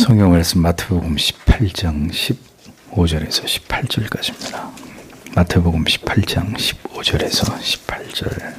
성경 말씀 마태복음 18장 15절에서 18절까지입니다. 마태복음 18장 15절에서 18절.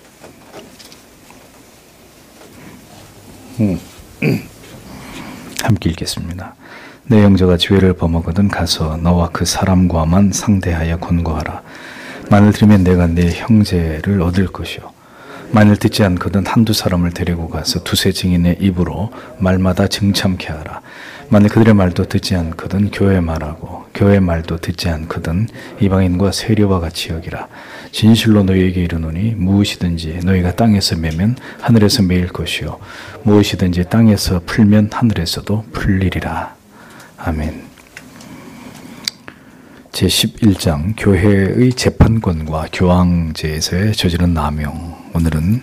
함께 읽겠습니다. 내 형제가 죄를 범하거든 가서 너와 그 사람과만 상대하여 권고하라. 만일 들으면 내가 내 형제를 얻을 것이요 만일 듣지 않거든 한두 사람을 데리고 가서 두세 증인의 입으로 말마다 증참케 하라. 만일 그들의 말도 듣지 않거든 교회 말하고 교회 말도 듣지 않거든 이방인과 세리와 같이 여기라. 진실로 너희에게 이르노니 무엇이든지 너희가 땅에서 매면 하늘에서 매일 것이요 무엇이든지 땅에서 풀면 하늘에서도 풀리리라. 아멘. 제11장 교회의 재판권과 교황제에서의 저지른 남용. 오늘은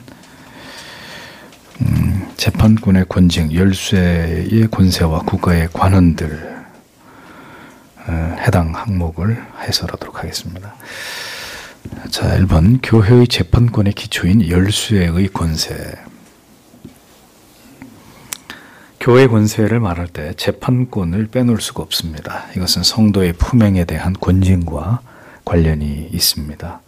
재판권의 권징, 열쇠의 권세와 국가의 관원들 해당 항목을 해설하도록 하겠습니다. 자, 1번 교회의 재판권의 기초인 열쇠의 권세. 교회 권세를 말할 때 재판권을 빼놓을 수가 없습니다. 이것은 성도의 품행에 대한 권징과 관련이 있습니다.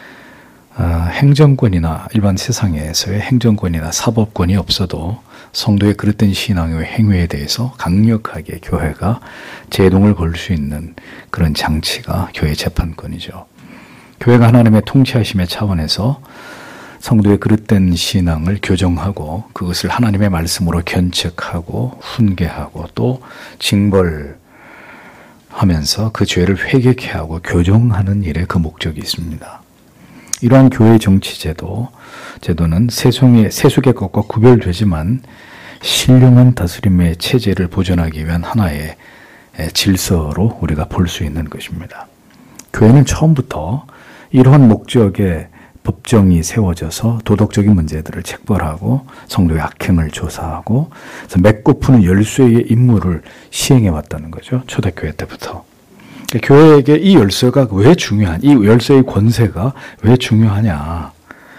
행정권이나 일반 세상에서의 행정권이나 사법권이 없어도 성도의 그릇된 신앙의 행위에 대해서 강력하게 교회가 제동을 걸 수 있는 그런 장치가 교회 재판권이죠. 교회가 하나님의 통치하심의 차원에서 성도의 그릇된 신앙을 교정하고 그것을 하나님의 말씀으로 견책하고 훈계하고 또 징벌하면서 그 죄를 회개케 하고 교정하는 일에 그 목적이 있습니다. 이러한 교회의 제도는 세속의 것과 구별되지만 신령한 다스림의 체제를 보존하기 위한 하나의 질서로 우리가 볼 수 있는 것입니다. 교회는 처음부터 이러한 목적의 법정이 세워져서 도덕적인 문제들을 책벌하고 성도의 악행을 조사하고 맺고 푸는 열쇠의 임무를 시행해 왔다는 거죠. 초대교회 때부터. 교회에게 이 열쇠가 왜 중요한, 이 열쇠의 권세가 왜 중요하냐.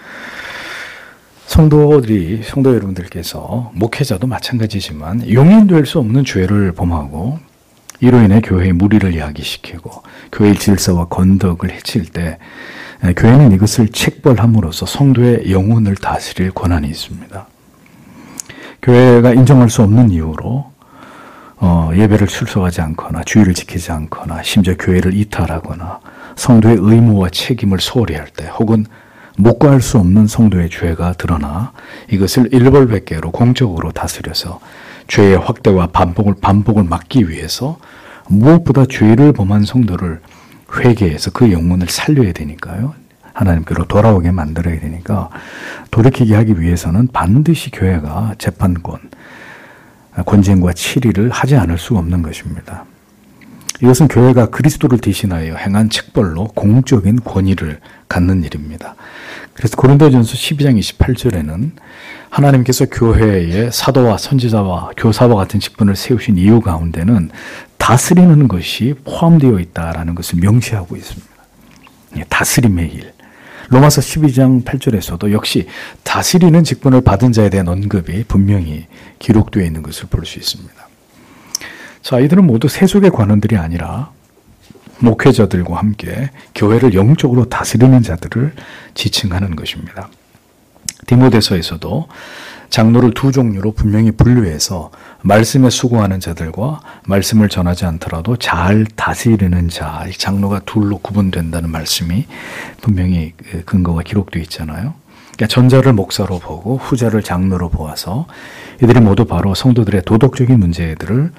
성도 여러분들께서 목회자도 마찬가지지만 용인될 수 없는 죄를 범하고 이로 인해 교회의 무리를 야기시키고 교회의 질서와 건덕을 해칠 때 교회는 이것을 책벌함으로써 성도의 영혼을 다스릴 권한이 있습니다. 교회가 인정할 수 없는 이유로 예배를 출석하지 않거나 주의를 지키지 않거나 심지어 교회를 이탈하거나 성도의 의무와 책임을 소홀히 할 때 혹은 묵과할 수 없는 성도의 죄가 드러나 이것을 일벌백계로 공적으로 다스려서 죄의 확대와 반복을 막기 위해서 무엇보다 죄를 범한 성도를 회개해서 그 영혼을 살려야 되니까요. 하나님께로 돌아오게 만들어야 되니까 돌이키게 하기 위해서는 반드시 교회가 재판권, 권징과 치리를 하지 않을 수 없는 것입니다. 이것은 교회가 그리스도를 대신하여 행한 책벌로 공적인 권위를 갖는 일입니다. 그래서 고린도전서 12장 28절에는 하나님께서 교회에 사도와 선지자와 교사와 같은 직분을 세우신 이유 가운데는 다스리는 것이 포함되어 있다라는 것을 명시하고 있습니다. 다스림의 일. 로마서 12장 8절에서도 역시 다스리는 직분을 받은 자에 대한 언급이 분명히 기록되어 있는 것을 볼 수 있습니다. 자, 이들은 모두 세속의 관원들이 아니라 목회자들과 함께 교회를 영적으로 다스리는 자들을 지칭하는 것입니다. 디모데서에서도 장로를 두 종류로 분명히 분류해서 말씀에 수고하는 자들과 말씀을 전하지 않더라도 잘 다스리는 자, 장로가 둘로 구분된다는 말씀이 분명히 근거가 기록되어 있잖아요. 그러니까 전자를 목사로 보고 후자를 장로로 보아서 이들이 모두 바로 성도들의 도덕적인 문제들을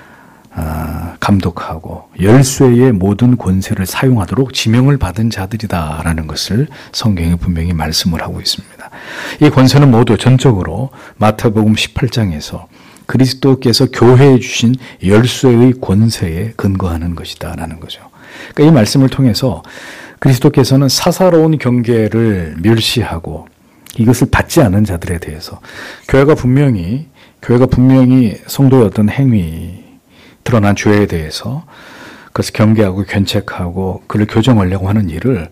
감독하고 열쇠의 모든 권세를 사용하도록 지명을 받은 자들이다라는 것을 성경이 분명히 말씀을 하고 있습니다. 이 권세는 모두 전적으로 마태복음 18장에서 그리스도께서 교회에 주신 열쇠의 권세에 근거하는 것이다라는 거죠. 그러니까 이 말씀을 통해서 그리스도께서는 사사로운 경계를 멸시하고 이것을 받지 않은 자들에 대해서 교회가 분명히 성도의 어떤 행위 드러난 죄에 대해서 그것을 경계하고 견책하고 그를 교정하려고 하는 일을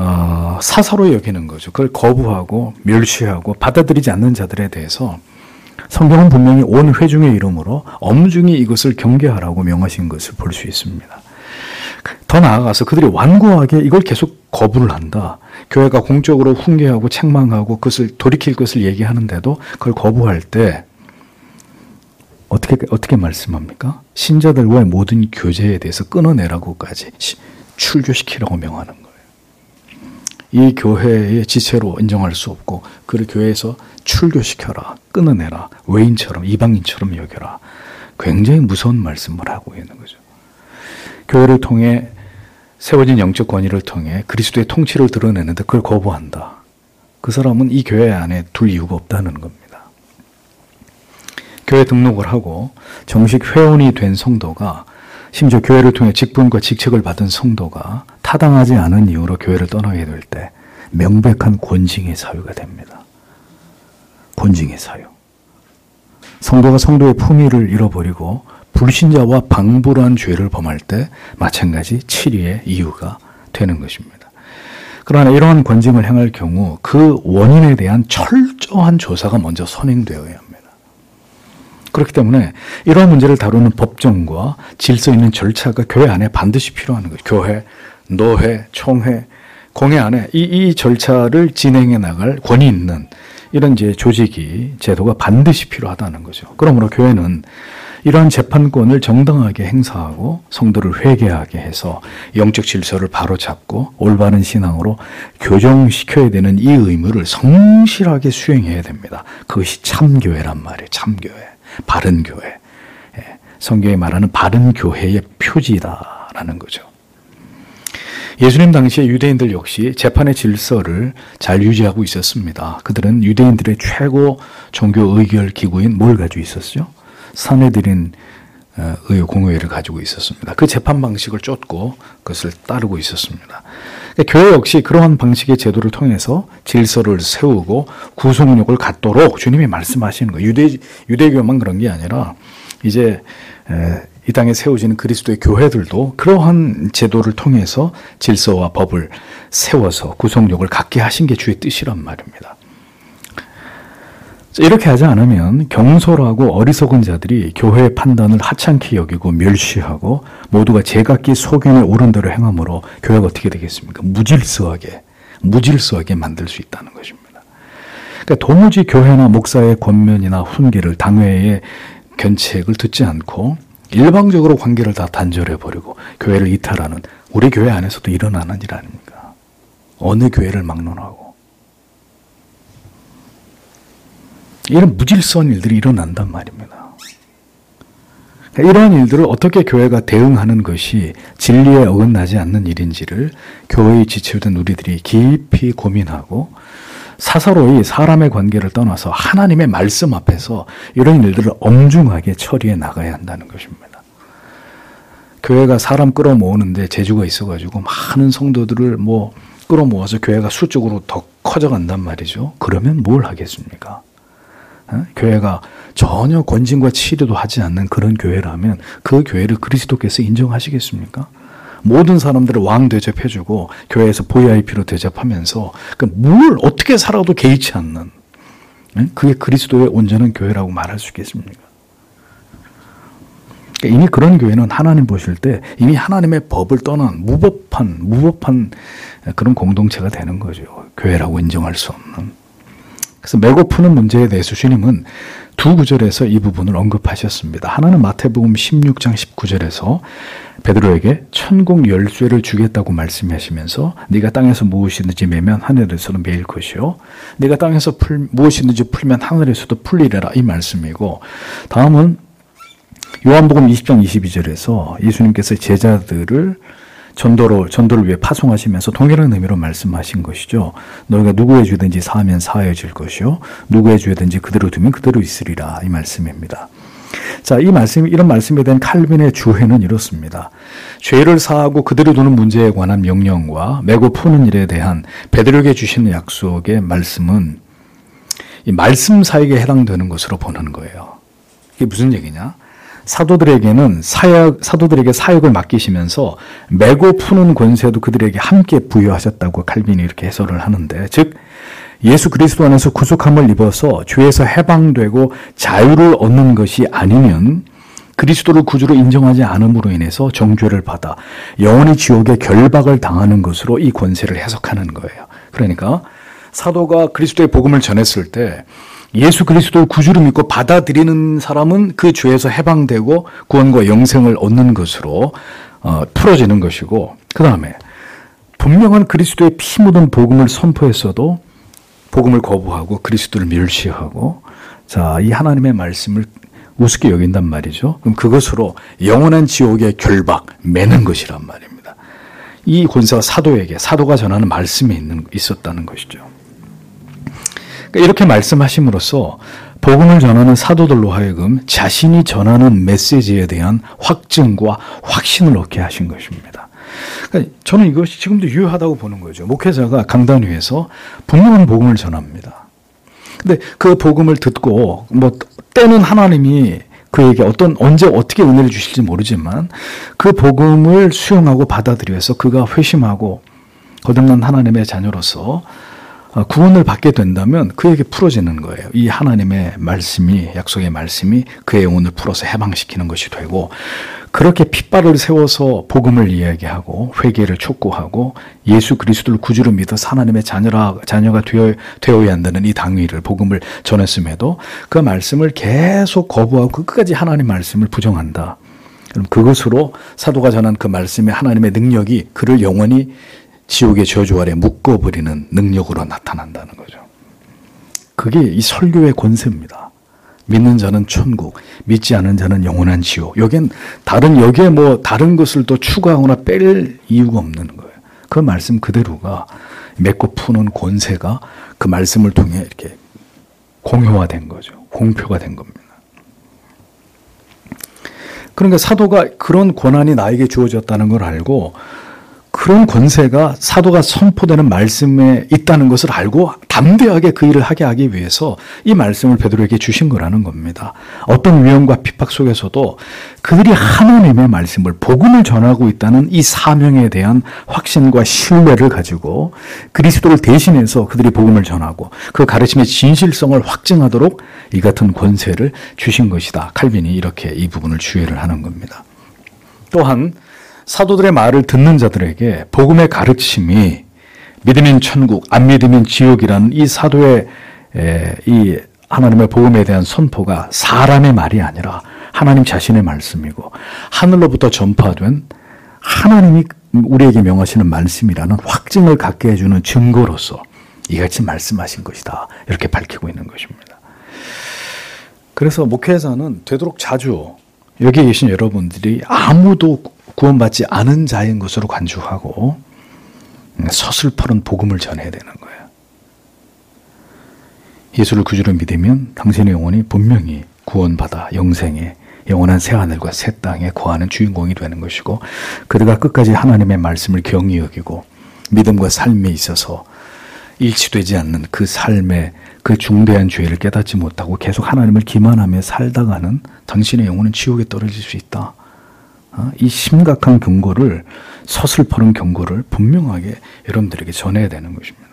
사사로 여기는 거죠. 그걸 거부하고 멸시하고 받아들이지 않는 자들에 대해서 성경은 분명히 온 회중의 이름으로 엄중히 이것을 경계하라고 명하신 것을 볼 수 있습니다. 더 나아가서 그들이 완고하게 이걸 계속 거부를 한다. 교회가 공적으로 훈계하고 책망하고 그것을 돌이킬 것을 얘기하는데도 그걸 거부할 때 어떻게 말씀합니까? 신자들과의 모든 교제에 대해서 끊어내라고까지 출교시키라고 명하는 거예요. 이 교회의 지체로 인정할 수 없고 그를 교회에서 출교시켜라, 끊어내라, 외인처럼 이방인처럼 여겨라. 굉장히 무서운 말씀을 하고 있는 거죠. 교회를 통해 세워진 영적 권위를 통해 그리스도의 통치를 드러내는데 그걸 거부한다. 그 사람은 이 교회 안에 둘 이유가 없다는 겁니다. 교회 등록을 하고 정식 회원이 된 성도가 심지어 교회를 통해 직분과 직책을 받은 성도가 타당하지 않은 이유로 교회를 떠나게 될 때 명백한 권징의 사유가 됩니다. 권징의 사유. 성도가 성도의 품위를 잃어버리고 불신자와 방불한 죄를 범할 때 마찬가지 치리의 이유가 되는 것입니다. 그러나 이러한 권징을 행할 경우 그 원인에 대한 철저한 조사가 먼저 선행되어야 합니다. 그렇기 때문에 이러한 문제를 다루는 법정과 질서 있는 절차가 교회 안에 반드시 필요한 거예요. 교회, 노회, 총회, 공회 안에 이 절차를 진행해 나갈 권위 있는 이런 이제 조직이, 제도가 반드시 필요하다는 거죠. 그러므로 교회는 이러한 재판권을 정당하게 행사하고 성도를 회개하게 해서 영적 질서를 바로잡고 올바른 신앙으로 교정시켜야 되는 이 의무를 성실하게 수행해야 됩니다. 그것이 참교회란 말이에요. 참교회. 바른 교회. 성경이 말하는 바른 교회의 표지다라는 거죠. 예수님 당시에 유대인들 역시 재판의 질서를 잘 유지하고 있었습니다. 그들은 유대인들의 최고 종교 의결 기구인 뭘 가지고 있었죠? 사내들인 공회를 가지고 있었습니다. 그 재판 방식을 쫓고 그것을 따르고 있었습니다. 교회 역시 그러한 방식의 제도를 통해서 질서를 세우고 구속력을 갖도록 주님이 말씀하시는 거예요. 유대교만 그런 게 아니라 이제 이 땅에 세워지는 그리스도의 교회들도 그러한 제도를 통해서 질서와 법을 세워서 구속력을 갖게 하신 게 주의 뜻이란 말입니다. 이렇게 하지 않으면 경솔하고 어리석은 자들이 교회의 판단을 하찮게 여기고 멸시하고 모두가 제각기 소견에 옳은 대로 행함으로 교회가 어떻게 되겠습니까? 무질서하게 만들 수 있다는 것입니다. 그러니까 도무지 교회나 목사의 권면이나 훈계를 당회의 견책을 듣지 않고 일방적으로 관계를 다 단절해버리고 교회를 이탈하는, 우리 교회 안에서도 일어나는 일 아닙니까? 어느 교회를 막론하고 이런 무질서한 일들이 일어난단 말입니다. 이러한 일들을 어떻게 교회가 대응하는 것이 진리에 어긋나지 않는 일인지를 교회의 지체된 우리들이 깊이 고민하고 사사로이 사람의 관계를 떠나서 하나님의 말씀 앞에서 이런 일들을 엄중하게 처리해 나가야 한다는 것입니다. 교회가 사람 끌어모으는데 재주가 있어가지고 많은 성도들을 끌어모아서 교회가 수적으로 더 커져간단 말이죠. 그러면 뭘 하겠습니까? 교회가 전혀 권징과 치료도 하지 않는 그런 교회라면 그 교회를 그리스도께서 인정하시겠습니까? 모든 사람들을 왕 대접해주고 교회에서 VIP로 대접하면서 뭘 어떻게 살아도 개의치 않는, 그게 그리스도의 온전한 교회라고 말할 수 있겠습니까? 이미 그런 교회는 하나님 보실 때 이미 하나님의 법을 떠난 무법한 그런 공동체가 되는 거죠. 교회라고 인정할 수 없는. 그래서 메고 푸는 문제에 대해서 주님은 두 구절에서 이 부분을 언급하셨습니다. 하나는 마태복음 16장 19절에서 베드로에게 천국 열쇠를 주겠다고 말씀하시면서 네가 땅에서 무엇이든지 매면 하늘에서도 매일 것이요 네가 땅에서 무엇이든지 풀면 하늘에서도 풀리리라, 이 말씀이고, 다음은 요한복음 20장 22절에서 예수님께서 제자들을 전도를 위해 파송하시면서 동일한 의미로 말씀하신 것이죠. 너희가 누구의 죄든지 사하면 사하여질 것이요 누구의 죄든지 그대로 두면 그대로 있으리라, 이 말씀입니다. 자, 이런 말씀에 대한 칼빈의 주해는 이렇습니다. 죄를 사하고 그대로 두는 문제에 관한 명령과 메고 푸는 일에 대한 베드로에게 주시는 약속의 말씀은 이 말씀 사역에 해당되는 것으로 보는 거예요. 이게 무슨 얘기냐? 사도들에게 사역을 맡기시면서 메고 푸는 권세도 그들에게 함께 부여하셨다고 칼빈이 이렇게 해설을 하는데, 즉 예수 그리스도 안에서 구속함을 입어서 죄에서 해방되고 자유를 얻는 것이 아니면 그리스도를 구주로 인정하지 않음으로 인해서 정죄를 받아 영원히 지옥에 결박을 당하는 것으로 이 권세를 해석하는 거예요. 그러니까 사도가 그리스도의 복음을 전했을 때 예수 그리스도를 구주로 믿고 받아들이는 사람은 그 죄에서 해방되고 구원과 영생을 얻는 것으로 풀어지는 것이고, 그 다음에 분명한 그리스도의 피 묻은 복음을 선포했어도 복음을 거부하고 그리스도를 멸시하고, 자, 이 하나님의 말씀을 우습게 여긴단 말이죠. 그럼 그것으로 영원한 지옥의 결박, 매는 것이란 말입니다. 이 권세가 사도에게, 사도가 전하는 말씀이 있었다는 것이죠. 그러니까 이렇게 말씀하심으로써 복음을 전하는 사도들로 하여금 자신이 전하는 메시지에 대한 확증과 확신을 얻게 하신 것입니다. 그러니까 저는 이것이 지금도 유효하다고 보는 거죠. 목회자가 강단 위에서 분명한 복음을 전합니다. 근데 그 복음을 듣고 때는 하나님이 그에게 언제 어떻게 은혜를 주실지 모르지만 그 복음을 수용하고 받아들여서 그가 회심하고 거듭난 하나님의 자녀로서 구원을 받게 된다면 그에게 풀어지는 거예요. 이 하나님의 말씀이, 약속의 말씀이 그의 영혼을 풀어서 해방시키는 것이 되고, 그렇게 핏발을 세워서 복음을 이야기하고 회개를 촉구하고 예수 그리스도를 구주로 믿어서 하나님의 자녀가 되어야 한다는 이 당위를, 복음을 전했음에도 그 말씀을 계속 거부하고 끝까지 하나님 말씀을 부정한다. 그럼 그것으로 사도가 전한 그 말씀의 하나님의 능력이 그를 영원히 지옥의 저주 아래 묶어버리는 능력으로 나타난다는 거죠. 그게 이 설교의 권세입니다. 믿는 자는 천국, 믿지 않은 자는 영원한 지옥. 여기에 다른 것을 또 추가하거나 뺄 이유가 없는 거예요. 그 말씀 그대로가 맺고 푸는 권세가 그 말씀을 통해 이렇게 공효화된 거죠. 공표가 된 겁니다. 그러니까 사도가 그런 권한이 나에게 주어졌다는 걸 알고, 그런 권세가 사도가 선포되는 말씀에 있다는 것을 알고 담대하게 그 일을 하기 위해서 이 말씀을 베드로에게 주신 거라는 겁니다. 어떤 위험과 핍박 속에서도 그들이 하나님의 말씀을, 복음을 전하고 있다는 이 사명에 대한 확신과 신뢰를 가지고 그리스도를 대신해서 그들이 복음을 전하고 그 가르침의 진실성을 확증하도록 이 같은 권세를 주신 것이다. 칼빈이 이렇게 이 부분을 주의를 하는 겁니다. 또한 사도들의 말을 듣는 자들에게 복음의 가르침이 믿으면 천국, 안 믿으면 지옥이라는 이 사도의 이 하나님의 복음에 대한 선포가 사람의 말이 아니라 하나님 자신의 말씀이고 하늘로부터 전파된 하나님이 우리에게 명하시는 말씀이라는 확증을 갖게 해주는 증거로서 이같이 말씀하신 것이다. 이렇게 밝히고 있는 것입니다. 그래서 목회자는 되도록 자주 여기 계신 여러분들이 아무도 구원받지 않은 자인 것으로 간주하고 서슬퍼런 복음을 전해야 되는 거예요. 예수를 구주로 믿으면 당신의 영혼이 분명히 구원받아 영생에 영원한 새하늘과 새 땅에 거하는 주인공이 되는 것이고, 그들가 끝까지 하나님의 말씀을 경히 여기고 믿음과 삶에 있어서 일치되지 않는 그 삶의 그 중대한 죄를 깨닫지 못하고 계속 하나님을 기만하며 살다가는 당신의 영혼은 지옥에 떨어질 수 있다. 이 심각한 경고를, 서슬퍼런 경고를 분명하게 여러분들에게 전해야 되는 것입니다.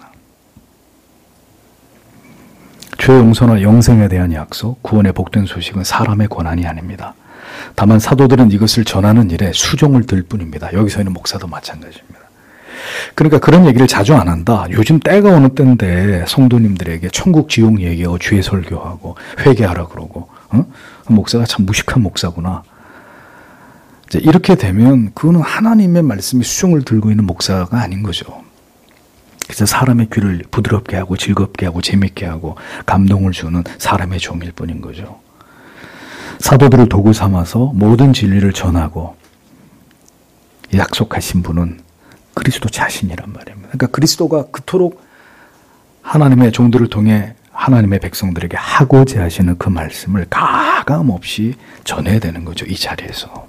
죄 용서나 영생에 대한 약속, 구원의 복된 소식은 사람의 권한이 아닙니다. 다만 사도들은 이것을 전하는 일에 수종을 들 뿐입니다. 여기서 있는 목사도 마찬가지입니다. 그러니까 그런 얘기를 자주 안 한다. 요즘 때가 어느 때인데 성도님들에게 천국 지옥 얘기하고 죄 설교하고 회개하라 그러고, 목사가 참 무식한 목사구나. 이렇게 되면 그거는 하나님의 말씀이 수종을 들고 있는 목사가 아닌 거죠. 그래서 사람의 귀를 부드럽게 하고 즐겁게 하고 재밌게 하고 감동을 주는 사람의 종일 뿐인 거죠. 사도들을 도구 삼아서 모든 진리를 전하고 약속하신 분은 그리스도 자신이란 말입니다. 그러니까 그리스도가 그토록 하나님의 종들을 통해 하나님의 백성들에게 하고자 하시는 그 말씀을 가감없이 전해야 되는 거죠. 이 자리에서.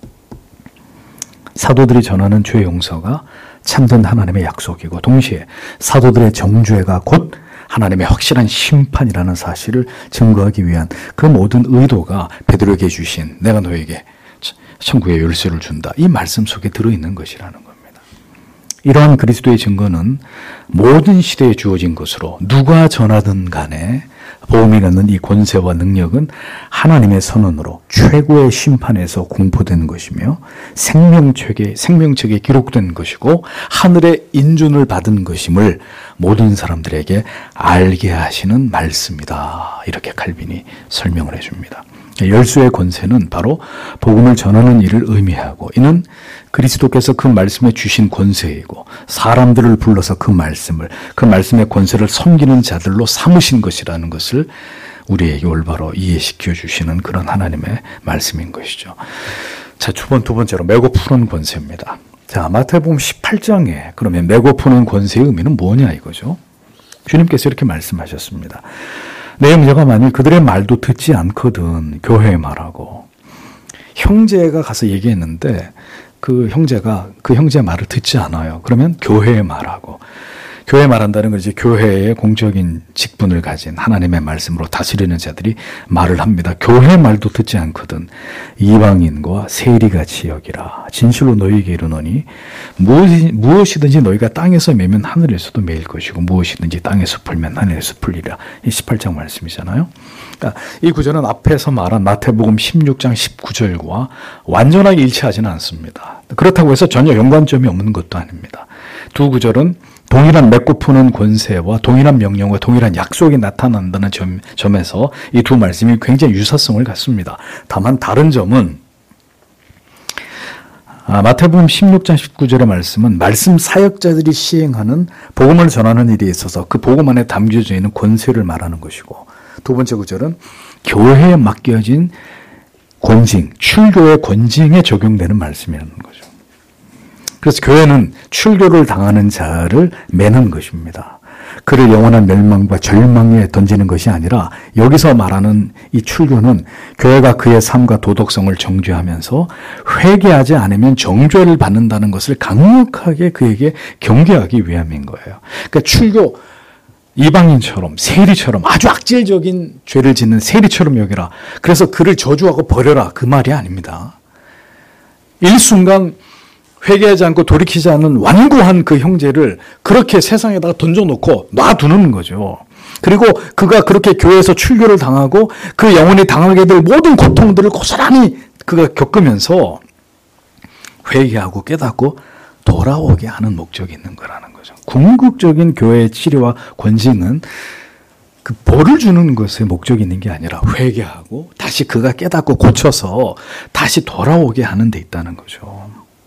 사도들이 전하는 죄 용서가 참된 하나님의 약속이고, 동시에 사도들의 정죄가 곧 하나님의 확실한 심판이라는 사실을 증거하기 위한 그 모든 의도가 베드로에게 주신 내가 너에게 천국의 열쇠를 준다, 이 말씀 속에 들어있는 것이라는 겁니다. 이러한 그리스도의 증거는 모든 시대에 주어진 것으로 누가 전하든 간에 복음이라는 이 권세와 능력은 하나님의 선언으로 최고의 심판에서 공포된 것이며 생명책에 기록된 것이고 하늘의 인준을 받은 것임을 모든 사람들에게 알게 하시는 말씀이다. 이렇게 칼빈이 설명을 해줍니다. 열수의 권세는 바로 복음을 전하는 일을 의미하고 이는 그리스도께서 그 말씀에 주신 권세이고 사람들을 불러서 그 말씀의 권세를 섬기는 자들로 삼으신 것이라는 것을 우리에게 올바로 이해시켜 주시는 그런 하나님의 말씀인 것이죠. 자, 두 번째로 메고 푸는 권세입니다. 자, 마태복음 18장에 그러면 메고 푸는 권세의 의미는 뭐냐 이거죠. 주님께서 이렇게 말씀하셨습니다. 내 형제가 만일 그들의 말도 듣지 않거든 교회에 말하고. 형제가 가서 얘기했는데 그 형제가 그 형제 말을 듣지 않아요. 그러면 교회에 말하고. 교회에 말한다는 건 이제 교회의 공적인 직분을 가진 하나님의 말씀으로 다스리는 자들이 말을 합니다. 교회 말도 듣지 않거든 이방인과 세리같이 여기라. 진실로 너희에게 이르노니 무엇이든지 너희가 땅에서 매면 하늘에서도 매일 것이고 무엇이든지 땅에서 풀면 하늘에서 풀리라. 이 18장 말씀이잖아요. 그러니까 이 구절은 앞에서 말한 마태복음 16장 19절과 완전하게 일치하지는 않습니다. 그렇다고 해서 전혀 연관점이 없는 것도 아닙니다. 두 구절은 동일한 맺고 푸는 권세와 동일한 명령과 동일한 약속이 나타난다는 점에서 이 두 말씀이 굉장히 유사성을 갖습니다. 다만 다른 점은 마태복음 16장 19절의 말씀은 말씀 사역자들이 시행하는 복음을 전하는 일에 있어서 그 복음 안에 담겨져 있는 권세를 말하는 것이고 두 번째 구절은 교회에 맡겨진 권징, 출교의 권징에 적용되는 말씀이라는 거죠. 그래서 교회는 출교를 당하는 자를 매는 것입니다. 그를 영원한 멸망과 절망에 던지는 것이 아니라 여기서 말하는 이 출교는 교회가 그의 삶과 도덕성을 정죄하면서 회개하지 않으면 정죄를 받는다는 것을 강력하게 그에게 경계하기 위함인 거예요. 그러니까 출교, 이방인처럼 세리처럼 아주 악질적인 죄를 짓는 세리처럼 여기라. 그래서 그를 저주하고 버려라. 그 말이 아닙니다. 일순간 회개하지 않고 돌이키지 않는 완고한 그 형제를 그렇게 세상에다가 던져놓고 놔두는 거죠. 그리고 그가 그렇게 교회에서 출교를 당하고 그 영혼이 당하게 될 모든 고통들을 고스란히 그가 겪으면서 회개하고 깨닫고 돌아오게 하는 목적이 있는 거라는 거죠. 궁극적인 교회의 치료와 권징은 그 벌을 주는 것에 목적이 있는 게 아니라 회개하고 다시 그가 깨닫고 고쳐서 다시 돌아오게 하는 데 있다는 거죠.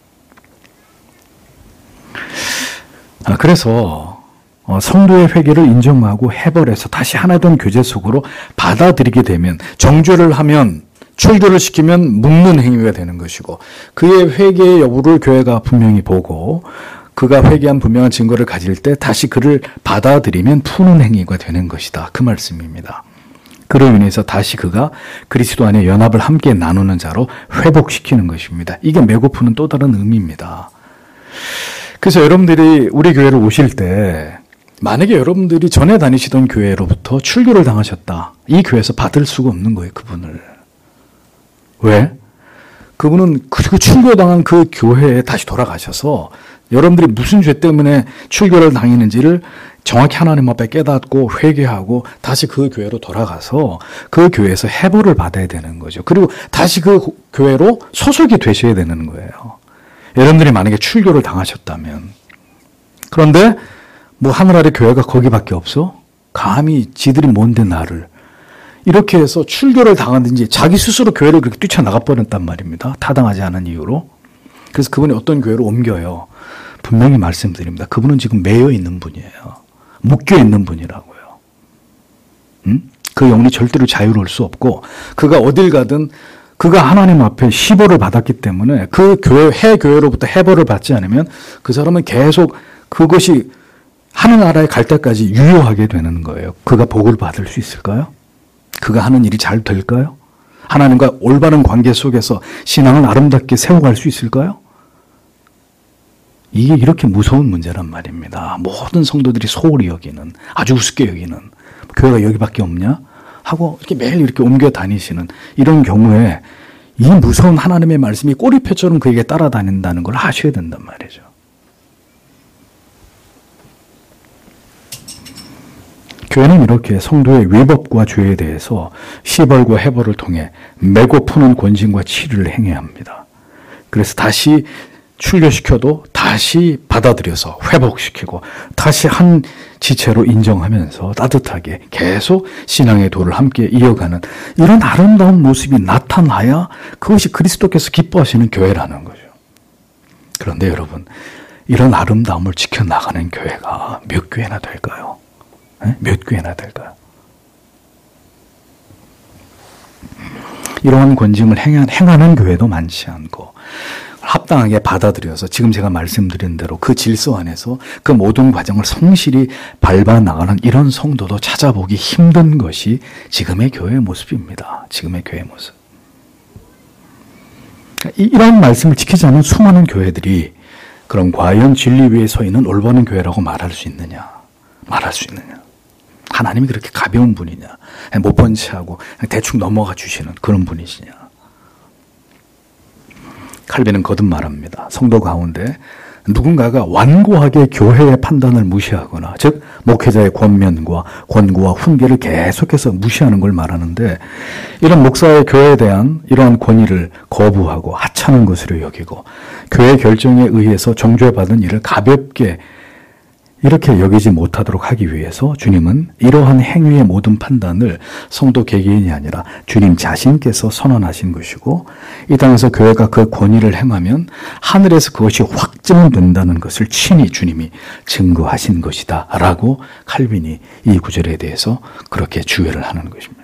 그래서 성도의 회개를 인정하고 해벌해서 다시 하나 된 교제 속으로 받아들이게 되면 정죄를 하면 출교를 시키면 묶는 행위가 되는 것이고 그의 회개의 여부를 교회가 분명히 보고 그가 회개한 분명한 증거를 가질 때 다시 그를 받아들이면 푸는 행위가 되는 것이다. 그 말씀입니다. 그로 인해서 다시 그가 그리스도 안에 연합을 함께 나누는 자로 회복시키는 것입니다. 이게 메고 푸는 또 다른 의미입니다. 그래서 여러분들이 우리 교회를 오실 때 만약에 여러분들이 전에 다니시던 교회로부터 출교를 당하셨다. 이 교회에서 받을 수가 없는 거예요. 그분을. 왜? 그분은 그 출교당한 그 교회에 다시 돌아가셔서 여러분들이 무슨 죄 때문에 출교를 당했는지를 정확히 하나님 앞에 깨닫고 회개하고 다시 그 교회로 돌아가서 그 교회에서 해보를 받아야 되는 거죠. 그리고 다시 그 교회로 소속이 되셔야 되는 거예요. 여러분들이 만약에 출교를 당하셨다면. 그런데 뭐 하늘 아래 교회가 거기밖에 없어? 감히 지들이 뭔데 나를. 이렇게 해서 출교를 당하든지 자기 스스로 교회를 그렇게 뛰쳐나가 버렸단 말입니다. 타당하지 않은 이유로. 그래서 그분이 어떤 교회로 옮겨요. 분명히 말씀드립니다. 그분은 지금 매여 있는 분이에요. 묶여 있는 분이라고요. 그 영혼이 절대로 자유로울 수 없고 그가 어딜 가든 그가 하나님 앞에 시보를 받았기 때문에 그 교회, 해교회로부터 해보를 받지 않으면 그 사람은 계속 그것이 하늘나라에 갈 때까지 유효하게 되는 거예요. 그가 복을 받을 수 있을까요? 그가 하는 일이 잘 될까요? 하나님과 올바른 관계 속에서 신앙을 아름답게 세워갈 수 있을까요? 이게 이렇게 무서운 문제란 말입니다. 모든 성도들이 소홀히 여기는, 아주 우습게 여기는, 교회가 여기밖에 없냐? 하고 이렇게 매일 이렇게 옮겨 다니시는 이런 경우에 이 무서운 하나님의 말씀이 꼬리표처럼 그에게 따라다닌다는 걸 아셔야 된단 말이죠. 교회는 이렇게 성도의 위법과 죄에 대해서 시벌과 해벌을 통해 메고 푸는 권징과 치료를 행해야 합니다. 그래서 다시 출교시켜도 다시 받아들여서 회복시키고 다시 한 지체로 인정하면서 따뜻하게 계속 신앙의 도를 함께 이어가는 이런 아름다운 모습이 나타나야 그것이 그리스도께서 기뻐하시는 교회라는 거죠. 그런데 여러분, 이런 아름다움을 지켜나가는 교회가 몇 교회나 될까요? 몇 교회나 될까요? 이러한 권징을 행하는 교회도 많지 않고 합당하게 받아들여서 지금 제가 말씀드린 대로 그 질서 안에서 그 모든 과정을 성실히 밟아 나가는 이런 성도도 찾아보기 힘든 것이 지금의 교회의 모습입니다. 지금의 교회의 모습. 이런 말씀을 지키지 않은 수많은 교회들이 그럼 과연 진리 위에 서 있는 올바른 교회라고 말할 수 있느냐? 말할 수 있느냐? 하나님이 그렇게 가벼운 분이냐? 못 본 체하고 대충 넘어가 주시는 그런 분이시냐? 칼빈은 거듭 말합니다. 성도 가운데 누군가가 완고하게 교회의 판단을 무시하거나 즉 목회자의 권면과 권고와 훈계를 계속해서 무시하는 걸 말하는데 이런 목사의 교회에 대한 이러한 권위를 거부하고 하찮은 것으로 여기고 교회 결정에 의해서 정죄받은 일을 가볍게 이렇게 여기지 못하도록 하기 위해서 주님은 이러한 행위의 모든 판단을 성도 개개인이 아니라 주님 자신께서 선언하신 것이고 이 땅에서 교회가 그 권위를 행하면 하늘에서 그것이 확증된다는 것을 친히 주님이 증거하신 것이다 라고 칼빈이 이 구절에 대해서 그렇게 주의를 하는 것입니다.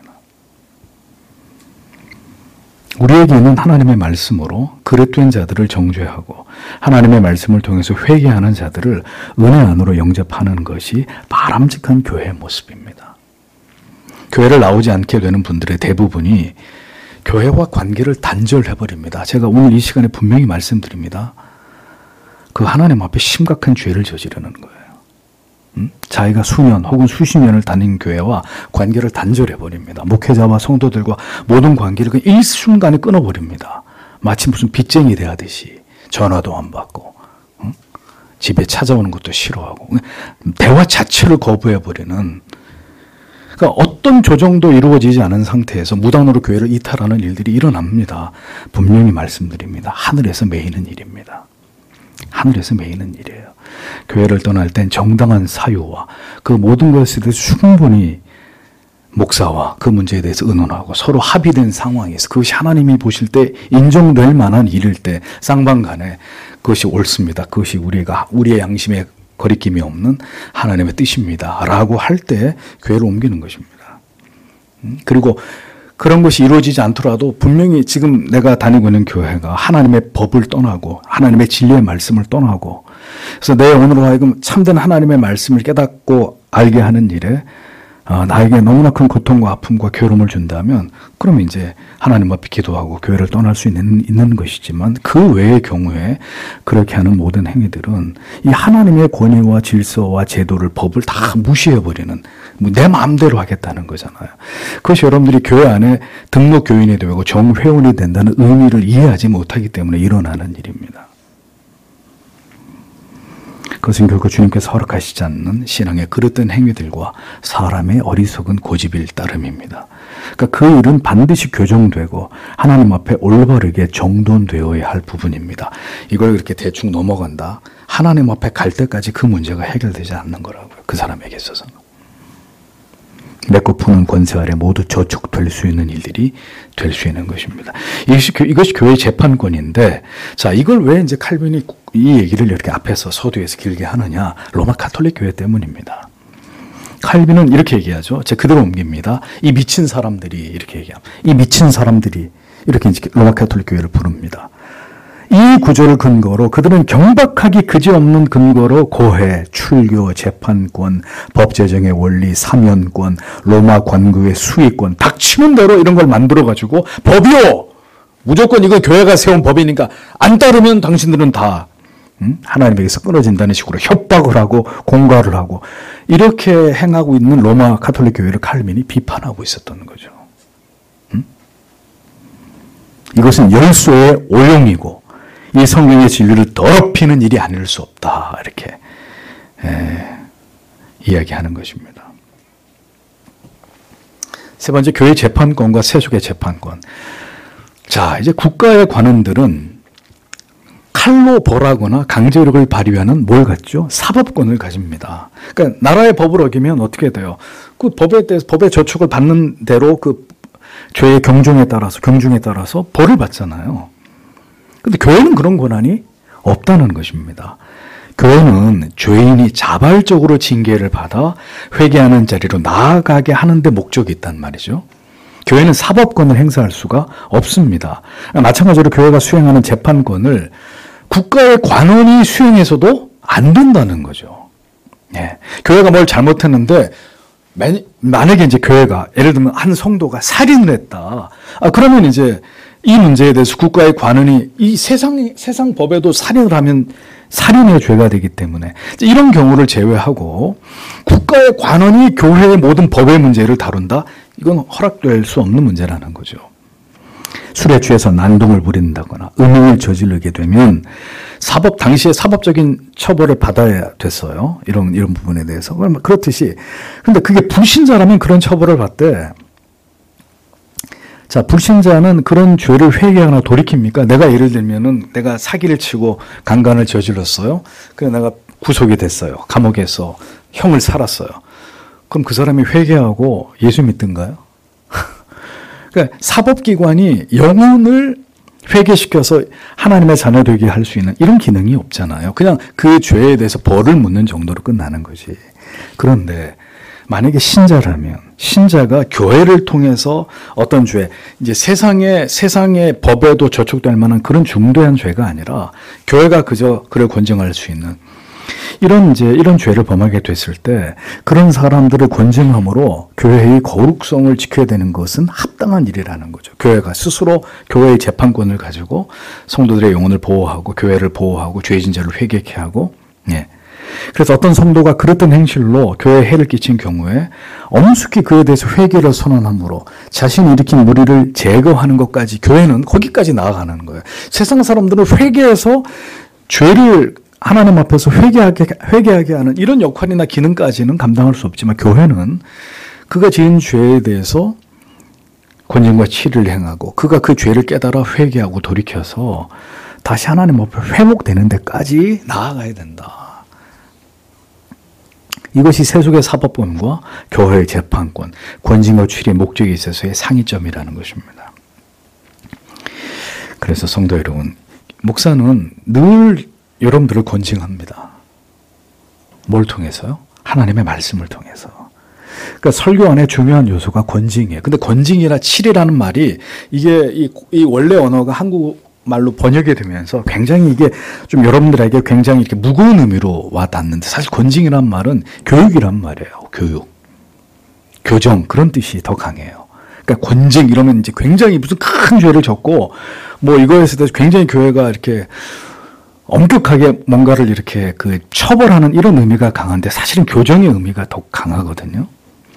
우리에게 있는 하나님의 말씀으로 그릇된 자들을 정죄하고 하나님의 말씀을 통해서 회개하는 자들을 은혜 안으로 영접하는 것이 바람직한 교회의 모습입니다. 교회를 나오지 않게 되는 분들의 대부분이 교회와 관계를 단절해버립니다. 제가 오늘 이 시간에 분명히 말씀드립니다. 그 하나님 앞에 심각한 죄를 저지르는 거예요. 자기가 수년 혹은 수십 년을 다닌 교회와 관계를 단절해버립니다. 목회자와 성도들과 모든 관계를 그 일순간에 끊어버립니다. 마치 무슨 빚쟁이 대하듯이 전화도 안 받고 집에 찾아오는 것도 싫어하고 대화 자체를 거부해버리는 그러니까 어떤 조정도 이루어지지 않은 상태에서 무단으로 교회를 이탈하는 일들이 일어납니다. 분명히 말씀드립니다. 하늘에서 매이는 일입니다. 하늘에서 매이는 일이에요. 교회를 떠날 땐 정당한 사유와 그 모든 것에 대해서 충분히 목사와 그 문제에 대해서 의논하고 서로 합의된 상황에서 그것이 하나님이 보실 때 인정될 만한 일일 때 쌍방간에 그것이 옳습니다. 그것이 우리의 양심에 거리낌이 없는 하나님의 뜻입니다. 라고 할 때 교회를 옮기는 것입니다. 그리고 그런 것이 이루어지지 않더라도 분명히 지금 내가 다니고 있는 교회가 하나님의 법을 떠나고 하나님의 진리의 말씀을 떠나고 그래서 내 오늘로 하여금 참된 하나님의 말씀을 깨닫고 알게 하는 일에 나에게 너무나 큰 고통과 아픔과 괴로움을 준다면 그러면 이제 하나님 앞에 기도하고 교회를 떠날 수 있는 것이지만 그 외의 경우에 그렇게 하는 모든 행위들은 이 하나님의 권위와 질서와 제도를 법을 다 무시해버리는 내 마음대로 하겠다는 거잖아요. 그것이 여러분들이 교회 안에 등록 교인이 되고 정회원이 된다는 의미를 이해하지 못하기 때문에 일어나는 일입니다. 그것은 결국 주님께서 허락하시지 않는 신앙의 그릇된 행위들과 사람의 어리석은 고집일 따름입니다. 그러니까 그 일은 반드시 교정되고 하나님 앞에 올바르게 정돈되어야 할 부분입니다. 이걸 그렇게 대충 넘어간다. 하나님 앞에 갈 때까지 그 문제가 해결되지 않는 거라고요. 그 사람에게 있어서는. 맺고 푸는 권세 아래 모두 저촉될 수 있는 일들이 될 수 있는 것입니다. 이것이 교회의 재판권인데, 자, 이걸 왜 이제 칼빈이 이 얘기를 이렇게 앞에서 서두에서 길게 하느냐? 로마 가톨릭 교회 때문입니다. 칼빈은 이렇게 얘기하죠. 제가 그대로 옮깁니다. 이 미친 사람들이 이렇게 얘기합니다. 이 미친 사람들이 이렇게 이제 로마 가톨릭 교회를 부릅니다. 이 구조를 근거로 그들은 경박하기 그지없는 근거로 고해, 출교, 재판권, 법제정의 원리, 사면권, 로마 관구의 수의권 닥치는 대로 이런 걸 만들어가지고 법이요! 무조건 이거 교회가 세운 법이니까 안 따르면 당신들은 다 하나님에게서 끊어진다는 식으로 협박을 하고 공갈을 하고 이렇게 행하고 있는 로마 가톨릭 교회를 칼빈이 비판하고 있었던 거죠. 이것은 열소의 오용이고 이 성경의 진리를 더럽히는 일이 아닐 수 없다. 이렇게 이야기하는 것입니다. 세 번째, 교회 재판권과 세속의 재판권. 자, 이제 국가의 관원들은 칼로 벌하거나 강제력을 발휘하는 뭘 갖죠? 사법권을 가집니다. 그러니까 나라의 법을 어기면 어떻게 돼요? 그 법에 대해서 법의 저촉을 받는 대로 그 죄의 경중에 따라서 벌을 받잖아요. 근데 교회는 그런 권한이 없다는 것입니다. 교회는 죄인이 자발적으로 징계를 받아 회개하는 자리로 나아가게 하는 데 목적이 있단 말이죠. 교회는 사법권을 행사할 수가 없습니다. 마찬가지로 교회가 수행하는 재판권을 국가의 관원이 수행해서도 안 된다는 거죠. 예. 교회가 뭘 잘못했는데 만약에 이제 교회가 예를 들면 한 성도가 살인을 했다. 그러면 이제 이 문제에 대해서 국가의 관원이 이 세상 법에도 살인을 하면 살인의 죄가 되기 때문에 이런 경우를 제외하고 국가의 관원이 교회의 모든 법의 문제를 다룬다? 이건 허락될 수 없는 문제라는 거죠. 술에 취해서 난동을 부린다거나 음행을 저지르게 되면 당시에 사법적인 처벌을 받아야 됐어요. 이런 부분에 대해서. 그렇듯이. 근데 그게 불신자라면 그런 처벌을 받대. 자, 불신자는 그런 죄를 회개하거나 돌이킵니까? 내가 예를 들면은 내가 사기를 치고 강간을 저질렀어요. 그래서 내가 구속이 됐어요. 감옥에서 형을 살았어요. 그럼 그 사람이 회개하고 예수 믿든가요? 그러니까 사법기관이 영혼을 회개시켜서 하나님의 자녀 되게 할 수 있는 이런 기능이 없잖아요. 그냥 그 죄에 대해서 벌을 묻는 정도로 끝나는 거지. 그런데 만약에 신자라면 신자가 교회를 통해서 어떤 죄, 이제 세상의 법에도 저촉될 만한 그런 중대한 죄가 아니라 교회가 그저 그를 권증할 수 있는 이런 죄를 범하게 됐을 때 그런 사람들을 권증함으로 교회의 거룩성을 지켜야 되는 것은 합당한 일이라는 거죠. 교회가 스스로 교회의 재판권을 가지고 성도들의 영혼을 보호하고 교회를 보호하고 죄진 자를 회개케 하고, 예. 그래서 어떤 성도가 그랬던 행실로 교회에 해를 끼친 경우에 엄숙히 그에 대해서 회개를 선언함으로 자신이 일으킨 무리를 제거하는 것까지 교회는 거기까지 나아가는 거예요. 세상 사람들은 회개해서 죄를 하나님 앞에서 회개하게 하는 이런 역할이나 기능까지는 감당할 수 없지만 교회는 그가 지은 죄에 대해서 권징과 치를 행하고 그가 그 죄를 깨달아 회개하고 돌이켜서 다시 하나님 앞에 회복되는 데까지 나아가야 된다. 이것이 세속의 사법권과 교회의 재판권, 권징과 치리의 목적에 있어서의 상이점이라는 것입니다. 그래서 성도 여러분, 목사는 늘 여러분들을 권징합니다. 뭘 통해서요? 하나님의 말씀을 통해서. 그러니까 설교 안에 중요한 요소가 권징이에요. 근데 권징이나 칠이라는 말이 이게 이 원래 언어가 한국말로 번역이 되면서 굉장히 이게 좀 여러분들에게 굉장히 이렇게 무거운 의미로 와닿는데 사실 권징이란 말은 교육이란 말이에요. 교육. 교정 그런 뜻이 더 강해요. 그러니까 권징 이러면 이제 굉장히 무슨 큰 죄를 졌고 뭐 이거에 대해서 굉장히 교회가 이렇게 엄격하게 뭔가를 이렇게 처벌하는 이런 의미가 강한데 사실은 교정의 의미가 더 강하거든요.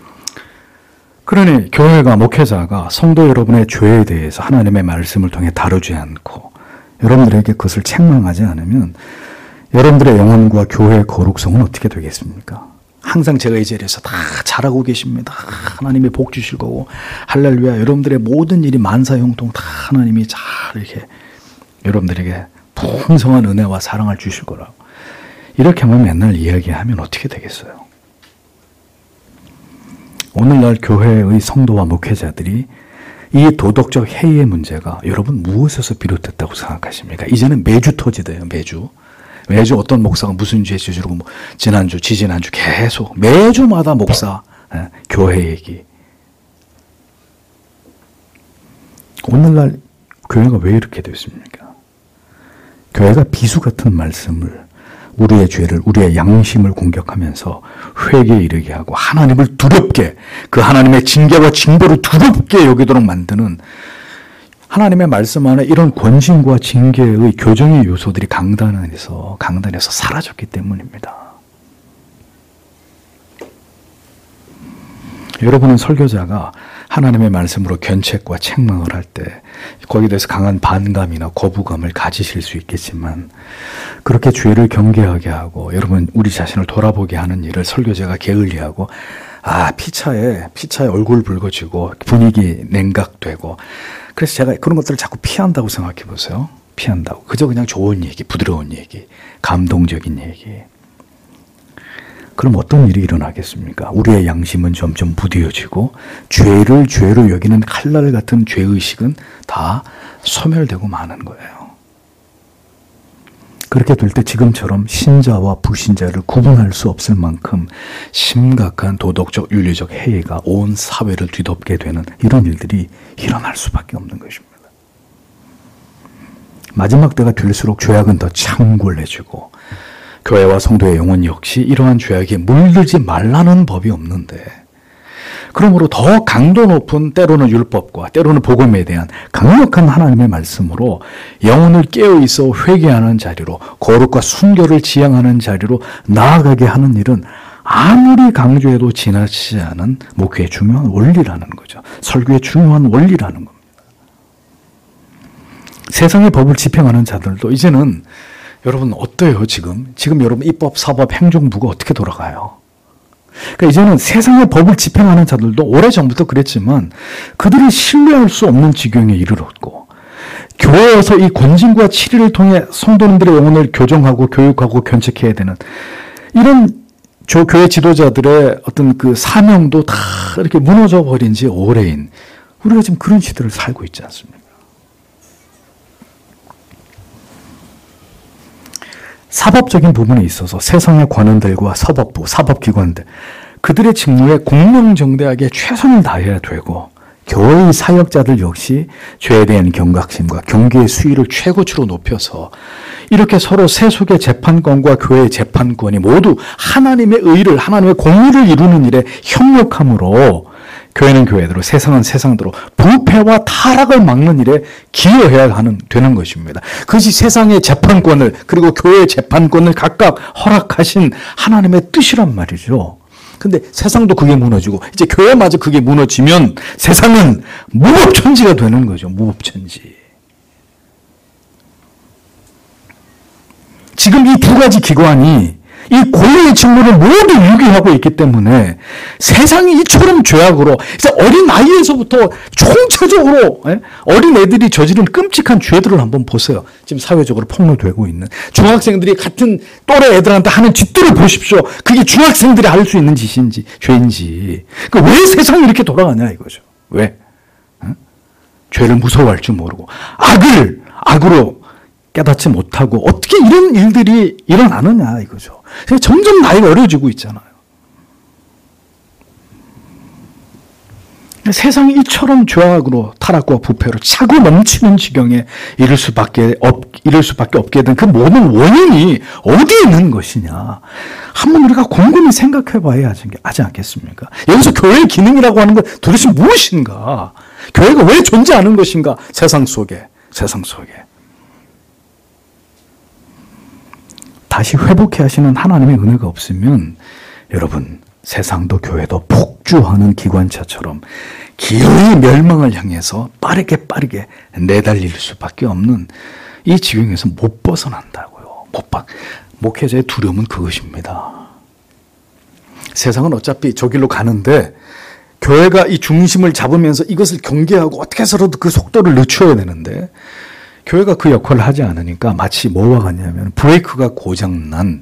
그러니 교회가 목회자가 성도 여러분의 죄에 대해서 하나님의 말씀을 통해 다루지 않고 여러분들에게 그것을 책망하지 않으면 여러분들의 영혼과 교회의 거룩성은 어떻게 되겠습니까? 항상 제가 이 자리에서 다 잘하고 계십니다. 하나님이 복 주실 거고 할렐루야 여러분들의 모든 일이 만사형통 다 하나님이 잘 이렇게 여러분들에게 풍성한 은혜와 사랑을 주실 거라고. 이렇게만 맨날 이야기하면 어떻게 되겠어요? 오늘날 교회의 성도와 목회자들이 이 도덕적 해이의 문제가 여러분 무엇에서 비롯됐다고 생각하십니까? 이제는 매주 터지대요. 매주 어떤 목사가 무슨 죄 저지르고 뭐 지난주, 지지난주 계속 매주마다 목사, 교회 얘기. 오늘날 교회가 왜 이렇게 됐습니까? 교회가 비수 같은 말씀을 우리의 죄를 우리의 양심을 공격하면서 회개에 이르게 하고 하나님을 두렵게 그 하나님의 징계와 징벌을 두렵게 여기도록 만드는 하나님의 말씀 안에 이런 권징과 징계의 교정의 요소들이 강단에서 사라졌기 때문입니다. 여러분은 설교자가 하나님의 말씀으로 견책과 책망을 할 때 거기에 대해서 강한 반감이나 거부감을 가지실 수 있겠지만 그렇게 죄를 경계하게 하고 여러분 우리 자신을 돌아보게 하는 일을 설교자가 게을리하고 피차에 얼굴 붉어지고 분위기 냉각되고, 그래서 제가 그런 것들을 자꾸 피한다고 생각해 보세요. 피한다고. 그저 그냥 좋은 얘기, 부드러운 얘기, 감동적인 얘기. 그럼 어떤 일이 일어나겠습니까? 우리의 양심은 점점 무뎌지고 죄를 죄로 여기는 칼날 같은 죄의식은 다 소멸되고 마는 거예요. 그렇게 될 때 지금처럼 신자와 불신자를 구분할 수 없을 만큼 심각한 도덕적, 윤리적 해이가 온 사회를 뒤덮게 되는 이런 일들이 일어날 수밖에 없는 것입니다. 마지막 때가 될수록 죄악은 더 창궐해지고 교회와 성도의 영혼 역시 이러한 죄악에 물들지 말라는 법이 없는데, 그러므로 더 강도 높은 때로는 율법과 때로는 복음에 대한 강력한 하나님의 말씀으로 영혼을 깨어있어 회개하는 자리로, 거룩과 순결을 지향하는 자리로 나아가게 하는 일은 아무리 강조해도 지나치지 않은 목회의 중요한 원리라는 거죠. 설교의 중요한 원리라는 겁니다. 세상의 법을 집행하는 자들도 이제는 여러분 어때요? 지금 여러분 입법, 사법, 행정부가 어떻게 돌아가요? 그러니까 이제는 세상의 법을 집행하는 자들도 오래전부터 그랬지만 그들을 신뢰할 수 없는 지경에 이르렀고, 교회에서 이 권징과 치리를 통해 성도님들의 영혼을 교정하고 교육하고 견책해야 되는 이런 교회 지도자들의 어떤 그 사명도 다 이렇게 무너져 버린 지 오래인 우리가 지금 그런 시대를 살고 있지 않습니까? 사법적인 부분에 있어서 세상의 관원들과 사법부, 사법기관들, 그들의 직무에 공명정대하게 최선을 다해야 되고, 교회의 사역자들 역시 죄에 대한 경각심과 경계의 수위를 최고치로 높여서 이렇게 서로 세속의 재판권과 교회의 재판권이 모두 하나님의 의를, 하나님의 공의를 이루는 일에 협력함으로 교회는 교회대로, 세상은 세상대로 부패와 타락을 막는 일에 기여해야 되는 것입니다. 그것이 세상의 재판권을 그리고 교회의 재판권을 각각 허락하신 하나님의 뜻이란 말이죠. 근데 세상도 그게 무너지고 이제 교회마저 그게 무너지면 세상은 무법천지가 되는 거죠. 무법천지. 지금 이 두 가지 기관이 이 고유의 직무를 모두 유기하고 있기 때문에 세상이 이처럼 죄악으로, 그래서 어린 나이에서부터 총체적으로 어린 애들이 저지른 끔찍한 죄들을 한번 보세요. 지금 사회적으로 폭로되고 있는 중학생들이 같은 또래 애들한테 하는 짓들을 보십시오. 그게 중학생들이 할 수 있는 짓인지 죄인지. 그러니까 왜 세상이 이렇게 돌아가냐 이거죠. 왜? 죄를 무서워할 줄 모르고 악으로 깨닫지 못하고 어떻게 이런 일들이 일어나느냐 이거죠. 점점 나이가 어려지고 있잖아요. 세상이 이처럼 죄악으로 타락과 부패로 차고 넘치는 지경에 이를 수밖에 없게 된 그 모든 원인이 어디에 있는 것이냐. 한번 우리가 곰곰이 생각해 봐야 하지 않겠습니까? 여기서 교회의 기능이라고 하는 건 도대체 무엇인가? 교회가 왜 존재하는 것인가? 세상 속에. 다시 회복해 하시는 하나님의 은혜가 없으면 여러분 세상도 교회도 폭주하는 기관차처럼 기어이 멸망을 향해서 빠르게 내달릴 수밖에 없는 이 지경에서 못 벗어난다고요. 목회자의 두려움은 그것입니다. 세상은 어차피 저 길로 가는데 교회가 이 중심을 잡으면서 이것을 경계하고 어떻게 해서라도 그 속도를 늦춰야 되는데 교회가 그 역할을 하지 않으니까 마치 뭐와 같냐면 브레이크가 고장난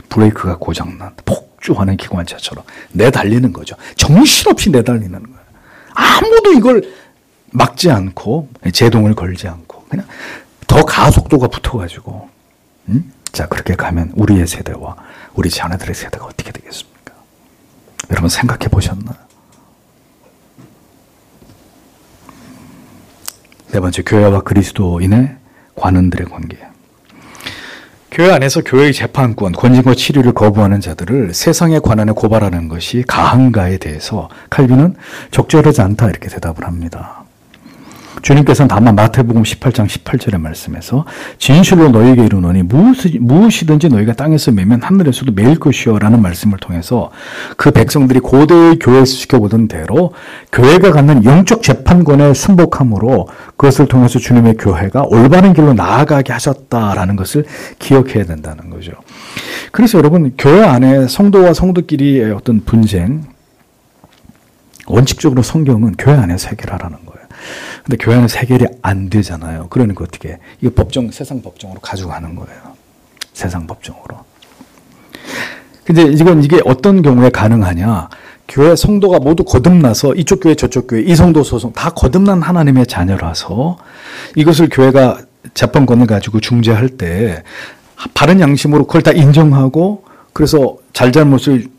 폭주하는 기관차처럼 내달리는 거죠. 정신없이 내달리는 거예요. 아무도 이걸 막지 않고 제동을 걸지 않고 그냥 더 가속도가 붙어가지고 자 그렇게 가면 우리의 세대와 우리 자녀들의 세대가 어떻게 되겠습니까? 여러분 생각해 보셨나요? 네 번째, 교회와 그리스도인의 관원들의 관계. 교회 안에서 교회의 재판권, 권징과 치리를 거부하는 자들을 세상의 관원에 고발하는 것이 가한가에 대해서 칼빈은 적절하지 않다 이렇게 대답을 합니다. 주님께서는 다만 마태복음 18장 18절의 말씀에서 진실로 너희에게 이르노니 무엇이든지 너희가 땅에서 매면 하늘에서도 매일 것이요 라는 말씀을 통해서 그 백성들이 고대의 교회에서 지켜보던 대로 교회가 갖는 영적 재판권에 순복함으로 그것을 통해서 주님의 교회가 올바른 길로 나아가게 하셨다라는 것을 기억해야 된다는 거죠. 그래서 여러분 교회 안에 성도와 성도끼리의 어떤 분쟁, 원칙적으로 성경은 교회 안에서 해결하라는 거예요. 근데 교회 안에서 해결이 안 되잖아요. 그러니까 어떻게 이거 세상 법정으로 가져가는 거예요. 세상 법정으로. 근데 이게 어떤 경우에 가능하냐? 교회 성도가 모두 거듭나서 이쪽 교회 저쪽 교회 이 성도 소송 다 거듭난 하나님의 자녀라서 이것을 교회가 재판권을 가지고 중재할 때 바른 양심으로 그걸 다 인정하고 그래서 잘잘못을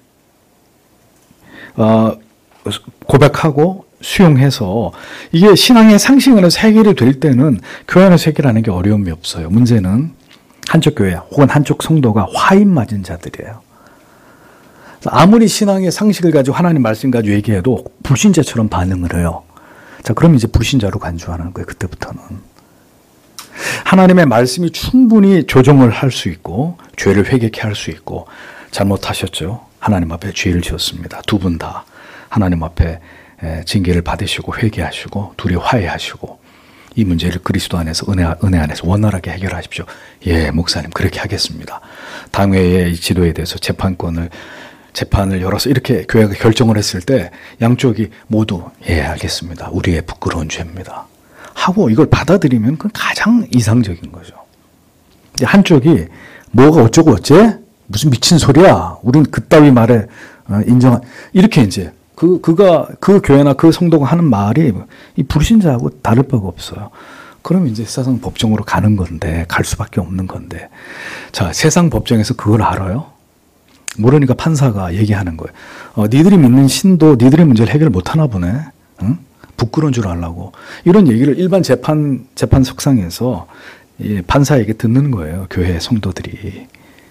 고백하고 수용해서 이게 신앙의 상식 안에서 해결이 될 때는 교회 안에서 해결하는 게 어려움이 없어요. 문제는 한쪽 교회 혹은 한쪽 성도가 화인 맞은 자들이에요. 아무리 신앙의 상식을 가지고 하나님 말씀 가지고 얘기해도 불신자처럼 반응을 해요. 자, 그럼 이제 불신자로 간주하는 거예요. 그때부터는. 하나님의 말씀이 충분히 조정을 할 수 있고 죄를 회개케 할 수 있고 잘못하셨죠. 하나님 앞에 죄를 지었습니다. 두 분 다 하나님 앞에 징계를 받으시고 회개하시고 둘이 화해하시고 이 문제를 그리스도 안에서 은혜 안에서 원활하게 해결하십시오. 예, 목사님 그렇게 하겠습니다. 당회의 지도에 대해서 재판을 열어서 이렇게 교회가 결정을 했을 때 양쪽이 모두 예, 알겠습니다. 우리의 부끄러운 죄입니다. 하고 이걸 받아들이면 그건 가장 이상적인 거죠. 이제 한쪽이 뭐가 어쩌고 어째? 무슨 미친 소리야. 우린 그따위 말에 이렇게 이제 그 교회나 그 성도가 하는 말이 이 불신자하고 다를 바가 없어요. 그럼 이제 세상 법정으로 가는 건데 갈 수밖에 없는 건데 자, 세상 법정에서 그걸 알아요? 모르니까 판사가 얘기하는 거예요. 니들이 믿는 신도 니들의 문제를 해결 못하나 보네. 응? 부끄러운 줄 알라고. 이런 얘기를 일반 재판 석상에서 판사에게 듣는 거예요. 교회 성도들이.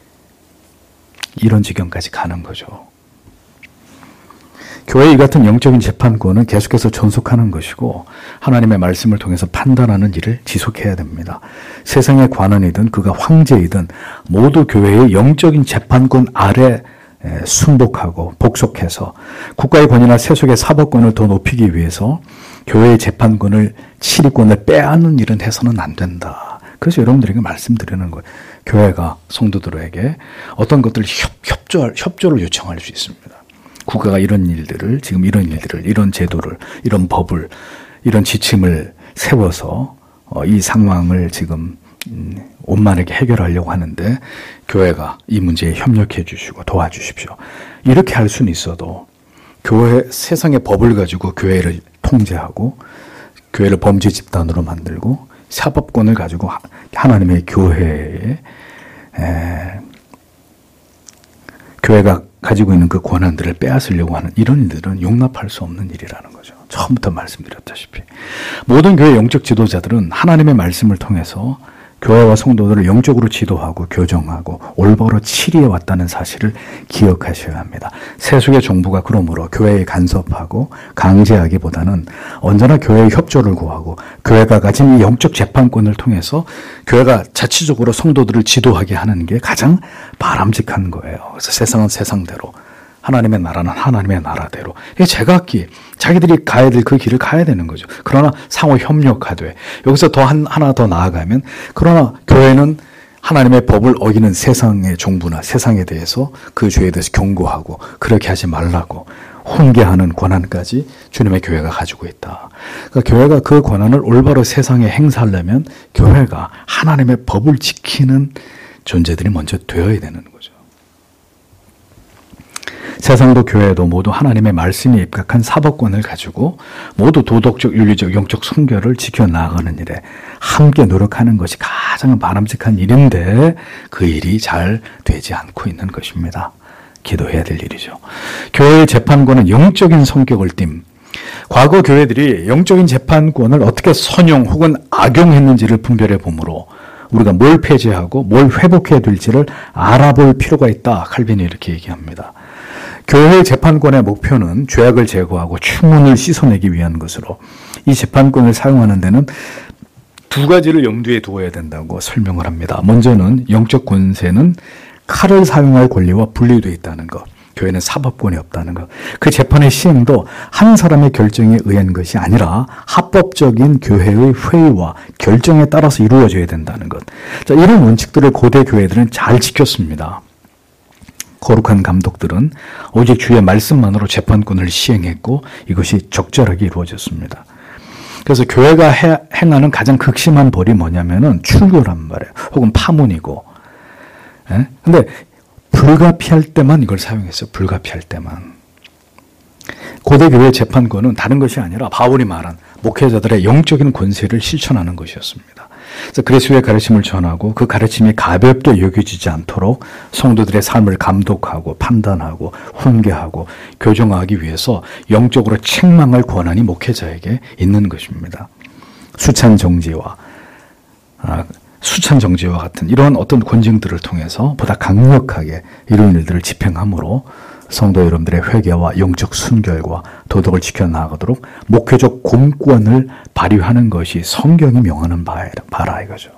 이런 지경까지 가는 거죠. 교회의 이 같은 영적인 재판권은 계속해서 존속하는 것이고 하나님의 말씀을 통해서 판단하는 일을 지속해야 됩니다. 세상의 관원이든 그가 황제이든 모두 교회의 영적인 재판권 아래 순복하고 복속해서 국가의 권위나 세속의 사법권을 더 높이기 위해서 교회의 재판권을 치리권을 빼앗는 일은 해서는 안 된다. 그래서 여러분들에게 말씀드리는 거예요. 교회가 성도들에게 어떤 것들을 협조를 요청할 수 있습니다. 국가가 이런 일들을 이런 제도를 이런 법을 이런 지침을 세워서 이 상황을 지금 원만하게 해결하려고 하는데 교회가 이 문제에 협력해 주시고 도와주십시오. 이렇게 할 수는 있어도 세상의 법을 가지고 교회를 통제하고 교회를 범죄 집단으로 만들고 사법권을 가지고 하나님의 교회에 교회가 가지고 있는 그 권한들을 빼앗으려고 하는 이런 일들은 용납할 수 없는 일이라는 거죠. 처음부터 말씀드렸다시피 모든 교회 영적 지도자들은 하나님의 말씀을 통해서 교회와 성도들을 영적으로 지도하고 교정하고 올바로 치리해 왔다는 사실을 기억하셔야 합니다. 세속의 정부가 그러므로 교회에 간섭하고 강제하기보다는 언제나 교회의 협조를 구하고 교회가 가진 이 영적 재판권을 통해서 교회가 자치적으로 성도들을 지도하게 하는 게 가장 바람직한 거예요. 그래서 세상은 세상대로 하나님의 나라는 하나님의 나라대로 제각기 자기들이 가야 될 그 길을 가야 되는 거죠. 그러나 상호 협력하되 여기서 하나 더 나아가면 그러나 교회는 하나님의 법을 어기는 세상의 정부나 세상에 대해서 그 죄에 대해서 경고하고 그렇게 하지 말라고 훈계하는 권한까지 주님의 교회가 가지고 있다. 그러니까 교회가 그 권한을 올바로 세상에 행사하려면 교회가 하나님의 법을 지키는 존재들이 먼저 되어야 되는 거죠. 세상도 교회도 모두 하나님의 말씀에 입각한 사법권을 가지고 모두 도덕적, 윤리적, 영적 순결을 지켜나가는 일에 함께 노력하는 것이 가장 바람직한 일인데 그 일이 잘 되지 않고 있는 것입니다. 기도해야 될 일이죠. 교회의 재판권은 영적인 성격을 띈 과거 교회들이 영적인 재판권을 어떻게 선용 혹은 악용했는지를 분별해 보므로 우리가 뭘 폐지하고 뭘 회복해야 될지를 알아볼 필요가 있다. 칼빈이 이렇게 얘기합니다. 교회의 재판권의 목표는 죄악을 제거하고 충문을 씻어내기 위한 것으로 이 재판권을 사용하는 데는 두 가지를 염두에 두어야 된다고 설명을 합니다. 먼저는 영적 권세는 칼을 사용할 권리와 분리되어 있다는 것. 교회는 사법권이 없다는 것. 그 재판의 시행도 한 사람의 결정에 의한 것이 아니라 합법적인 교회의 회의와 결정에 따라서 이루어져야 된다는 것. 자, 이런 원칙들을 고대 교회들은 잘 지켰습니다. 거룩한 감독들은 오직 주의 말씀만으로 재판권을 시행했고 이것이 적절하게 이루어졌습니다. 그래서 교회가 행하는 가장 극심한 벌이 뭐냐면은 출교란 말이에요. 혹은 파문이고. 예? 근데 불가피할 때만 이걸 사용했어요. 불가피할 때만. 고대 교회 재판권은 다른 것이 아니라 바울이 말한 목회자들의 영적인 권세를 실천하는 것이었습니다. 그래서 그리스도의 가르침을 전하고 그 가르침이 가볍게 여겨지지 않도록 성도들의 삶을 감독하고 판단하고 훈계하고 교정하기 위해서 영적으로 책망할 권한이 목회자에게 있는 것입니다. 수찬 정지와 같은 이러한 어떤 권징들을 통해서 보다 강력하게 이런 일들을 집행함으로 성도 여러분들의 회개와 영적 순결과 도덕을 지켜나가도록 목회적 공권을 발휘하는 것이 성경이 명하는 바라 이거죠.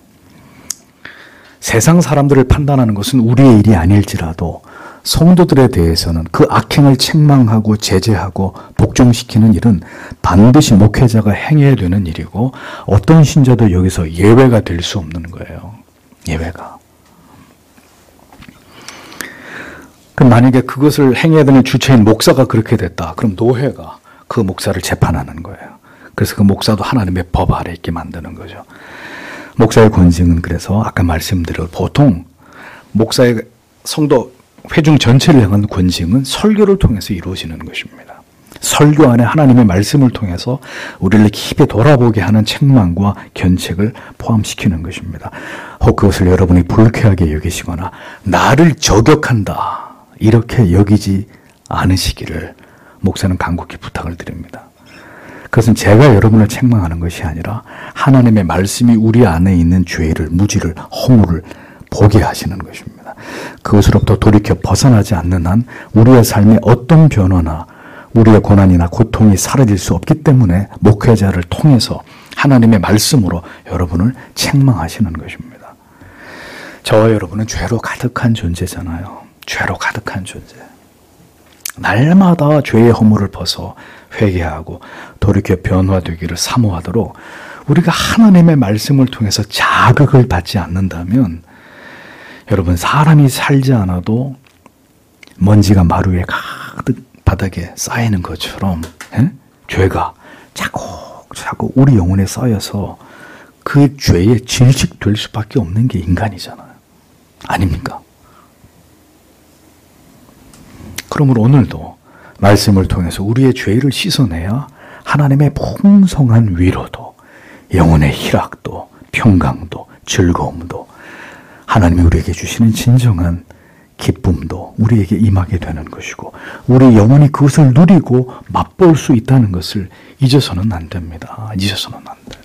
세상 사람들을 판단하는 것은 우리의 일이 아닐지라도 성도들에 대해서는 그 악행을 책망하고 제재하고 복종시키는 일은 반드시 목회자가 행해야 되는 일이고 어떤 신자도 여기서 예외가 될 수 없는 거예요. 예외가. 그럼 만약에 그것을 행해야 되는 주체인 목사가 그렇게 됐다. 그럼 노회가 그 목사를 재판하는 거예요. 그래서 그 목사도 하나님의 법 아래 있게 만드는 거죠. 목사의 권징은 그래서 아까 말씀드린 보통 목사의 성도 회중 전체를 향한 권징은 설교를 통해서 이루어지는 것입니다. 설교 안에 하나님의 말씀을 통해서 우리를 깊이 돌아보게 하는 책망과 견책을 포함시키는 것입니다. 혹 그것을 여러분이 불쾌하게 여기시거나 나를 저격한다 이렇게 여기지 않으시기를 목사는 간곡히 부탁을 드립니다. 그것은 제가 여러분을 책망하는 것이 아니라 하나님의 말씀이 우리 안에 있는 죄를, 무지를, 허물을 보게 하시는 것입니다. 그것으로부터 돌이켜 벗어나지 않는 한 우리의 삶에 어떤 변화나 우리의 고난이나 고통이 사라질 수 없기 때문에 목회자를 통해서 하나님의 말씀으로 여러분을 책망하시는 것입니다. 저와 여러분은 죄로 가득한 존재잖아요. 죄로 가득한 존재. 날마다 죄의 허물을 벗어 회개하고 돌이켜 변화되기를 사모하도록 우리가 하나님의 말씀을 통해서 자극을 받지 않는다면 여러분 사람이 살지 않아도 먼지가 마루 위에 가득 바닥에 쌓이는 것처럼 죄가 자꾸 우리 영혼에 쌓여서 그 죄에 질식될 수밖에 없는 게 인간이잖아요. 아닙니까? 그러므로 오늘도 말씀을 통해서 우리의 죄를 씻어내야 하나님의 풍성한 위로도 영혼의 희락도 평강도 즐거움도 하나님이 우리에게 주시는 진정한 기쁨도 우리에게 임하게 되는 것이고 우리 영혼이 그것을 누리고 맛볼 수 있다는 것을 잊어서는 안 됩니다. 잊어서는 안 돼요.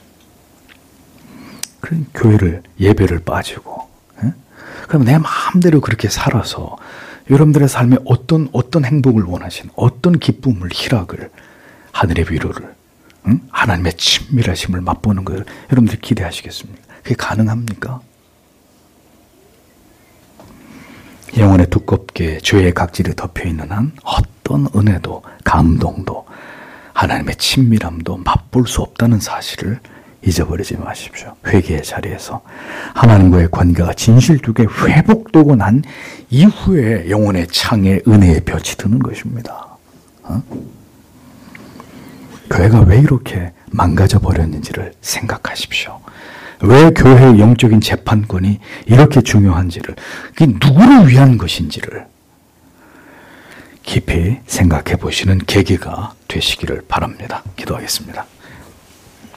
그런 교회를 예배를 빠지고 그럼 내 마음대로 그렇게 살아서 여러분들의 삶에 어떤 행복을 원하시는 어떤 기쁨을 희락을 하늘의 위로를 하나님의 친밀하심을 맛보는 것을 여러분들 기대하시겠습니까? 그게 가능합니까? 영혼에 두껍게 죄의 각질이 덮여있는 한 어떤 은혜도 감동도 하나님의 친밀함도 맛볼 수 없다는 사실을 잊어버리지 마십시오. 회개의 자리에서 하나님과의 관계가 진실되게 회복되고 난 이후에 영혼의 창에 은혜의 볕이 드는 것입니다. 교회가 왜 이렇게 망가져 버렸는지를 생각하십시오. 왜 교회의 영적인 재판권이 이렇게 중요한지를, 그게 누구를 위한 것인지를 깊이 생각해 보시는 계기가 되시기를 바랍니다. 기도하겠습니다.